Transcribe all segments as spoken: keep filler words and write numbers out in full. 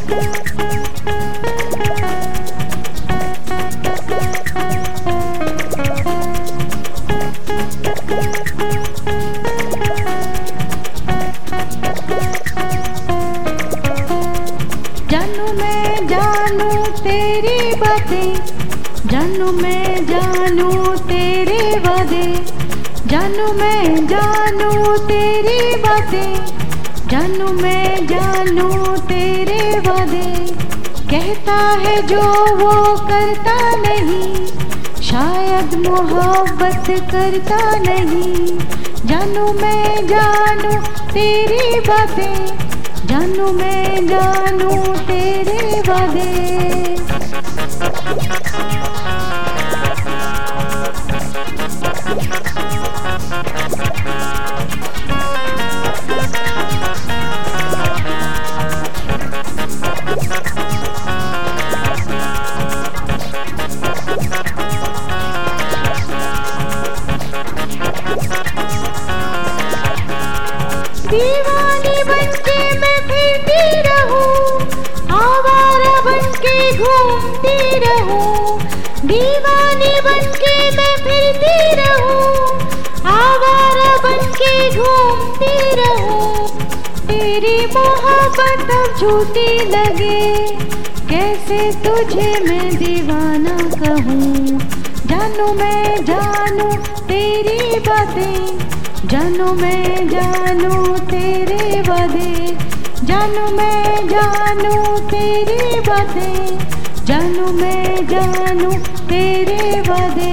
जानू मैं जानू तेरी बातें, जानू मैं जानू तेरे वादे, जानू मैं जानू तेरी बातें, जानू मैं जानू तेरे वादे। कहता है जो वो करता नहीं, शायद मोहब्बत करता नहीं। जानू मैं जानू तेरी बातें, जानू मैं जानू तेरे वादे। दीवानी बनके मैं फिरती रहूं, आवारा बनके घूमती रहूं। दीवानी बनके मैं फिरती रहूं, आवारा बनके घूमती रहूं। तेरी मोहब्बत अब झूठी लगे, कैसे तुझे मैं दीवाना कहूँ। जानू मैं जानू तेरी बातें, जानू मैं जानू तेरे वादे, जानू मैं जानू तेरी बातें, जानू मैं जानू तेरे वादे।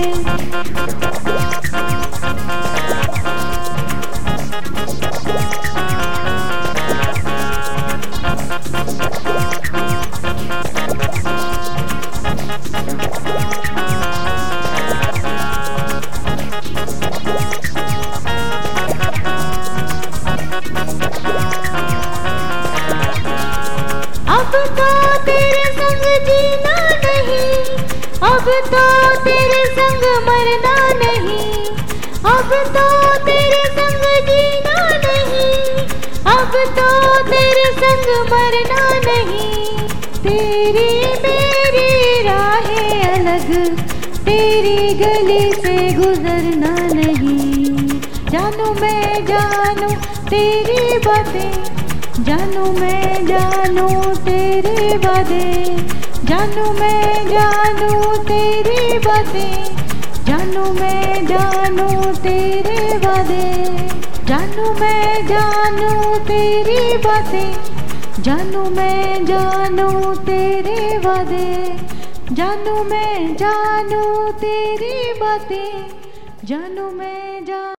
अब तो तेरे संग जीना नहीं, अब तो तेरे संग मरना नहीं। अब तो तेरे संग जीना नहीं, अब तो तेरे संग मरना नहीं। तेरी मेरी राहें अलग, तेरी गली से गुजरना नहीं। जानू मैं जानू तेरी बातें, जानू मैं जानू तेरे वादे, जानू मैं जानू तेरी बातें, जानू मैं जानू तेरे वादे। जानू मैं जानू तेरी बातें, जानू मैं जानू तेरे वादे, जानू मैं जानू तेरी बातें, जानू मैं जानू